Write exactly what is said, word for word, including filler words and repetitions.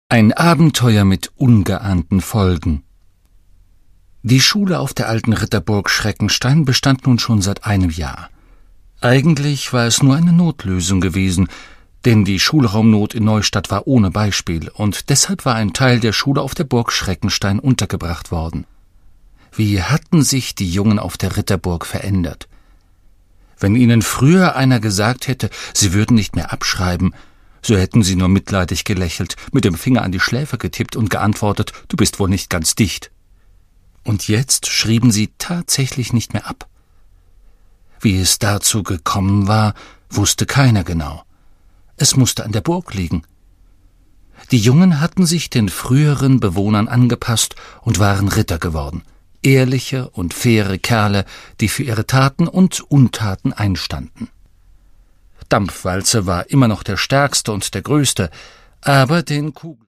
Ein Abenteuer mit ungeahnten Folgen. Die Schule auf der alten Ritterburg Schreckenstein bestand nun schon seit einem Jahr. Eigentlich war es nur eine Notlösung gewesen, denn die Schulraumnot in Neustadt war ohne Beispiel, und deshalb war ein Teil der Schule auf der Burg Schreckenstein untergebracht worden. Wie hatten sich die Jungen auf der Ritterburg verändert? Wenn ihnen früher einer gesagt hätte, sie würden nicht mehr abschreiben, so hätten sie nur mitleidig gelächelt, mit dem Finger an die Schläfe getippt und geantwortet, du bist wohl nicht ganz dicht. Und jetzt schrieben sie tatsächlich nicht mehr ab. Wie es dazu gekommen war, wusste keiner genau. Es musste an der Burg liegen. Die Jungen hatten sich den früheren Bewohnern angepasst und waren Ritter geworden. Ehrliche und faire Kerle, die für ihre Taten und Untaten einstanden. Dampfwalze war immer noch der stärkste und der größte, aber den Kugel